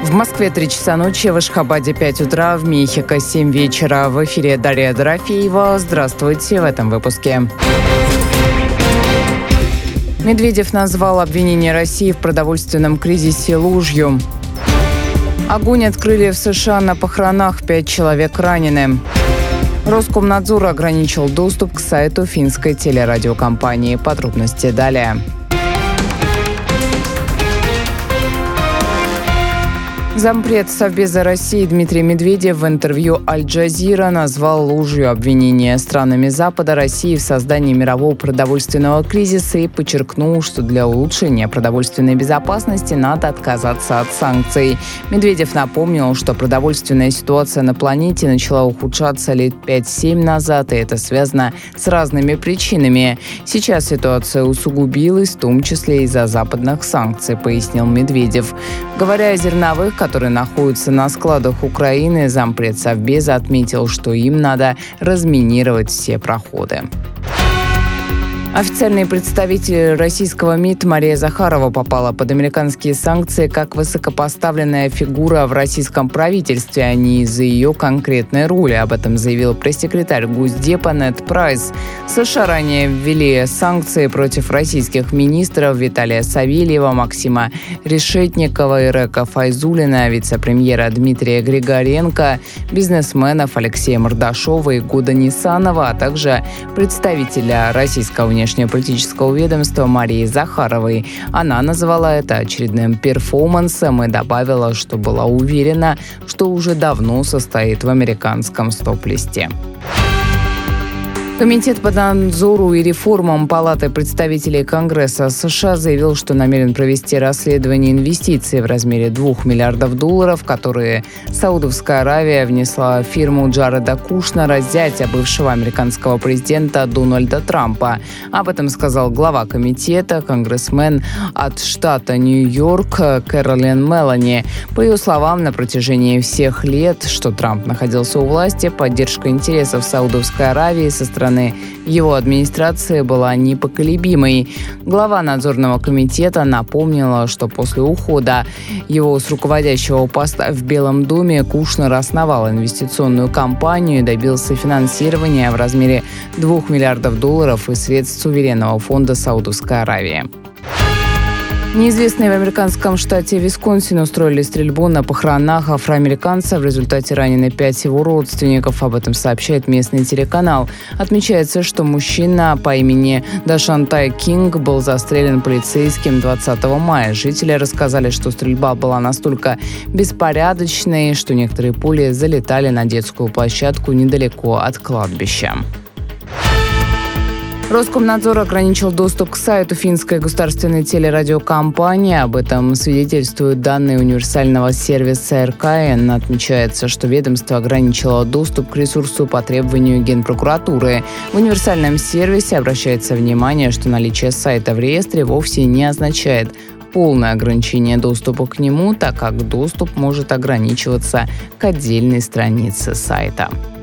В Москве 3 часа ночи, в Ашхабаде 5 утра, в Мехико 7 вечера. В эфире Дарья Дорофеева. Здравствуйте в этом выпуске. Медведев назвал обвинение России в продовольственном кризисе ложью. Огонь открыли в США на похоронах, 5 человек ранены. Роскомнадзор ограничил доступ к сайту финской телерадиокомпании. Подробности далее. Зампред Совбеза России Дмитрий Медведев в интервью «Аль-Джазира» назвал ложью обвинения странами Запада России в создании мирового продовольственного кризиса и подчеркнул, что для улучшения продовольственной безопасности надо отказаться от санкций. Медведев напомнил, что продовольственная ситуация на планете начала ухудшаться лет 5-7 назад, и это связано с разными причинами. Сейчас ситуация усугубилась, в том числе из-за западных санкций, пояснил Медведев. Говоря о зерновых, которые находятся на складах Украины, зампред Совбеза отметил, что им надо разминировать все проходы. Официальный представитель российского МИД Мария Захарова попала под американские санкции как высокопоставленная фигура в российском правительстве, а не из-за ее конкретной роли. Об этом заявил пресс-секретарь Госдепа Нед Прайс. США ранее ввели санкции против российских министров Виталия Савельева, Максима Решетникова, Ирека Файзуллина, вице-премьера Дмитрия Григоренко, бизнесменов Алексея Мордашова и Года Нисанова, а также представителя российского внешнеполитического ведомства Марии Захаровой. Она назвала это очередным перформансом и добавила, что была уверена, что уже давно состоит в американском стоп-листе. Комитет по надзору и реформам Палаты представителей Конгресса США заявил, что намерен провести расследование инвестиций в размере $2 миллиардов, которые Саудовская Аравия внесла в фирму Джареда Кушнера, зятя бывшего американского президента Дональда Трампа. Об этом сказал глава комитета, конгрессмен от штата Нью-Йорк Кэролин Мелани. По ее словам, на протяжении всех лет, что Трамп находился у власти, поддержка интересов Саудовской Аравии со стороны его администрации была непоколебимой. Глава надзорного комитета напомнила, что после ухода его с руководящего поста в Белом доме Кушнер основал инвестиционную компанию и добился финансирования в размере $2 миллиардов из средств суверенного фонда Саудовской Аравии. Неизвестные в американском штате Висконсин устроили стрельбу на похоронах афроамериканца. В результате ранены 5 его родственников. Об этом сообщает местный телеканал. Отмечается, что мужчина по имени Дашантай Кинг был застрелен полицейским 20 мая. Жители рассказали, что стрельба была настолько беспорядочной, что некоторые пули залетали на детскую площадку недалеко от кладбища. Роскомнадзор ограничил доступ к сайту финской государственной телерадиокомпании. Об этом свидетельствуют данные универсального сервиса РКН. Отмечается, что ведомство ограничило доступ к ресурсу по требованию Генпрокуратуры. В универсальном сервисе обращается внимание, что наличие сайта в реестре вовсе не означает полное ограничение доступа к нему, так как доступ может ограничиваться к отдельной странице сайта.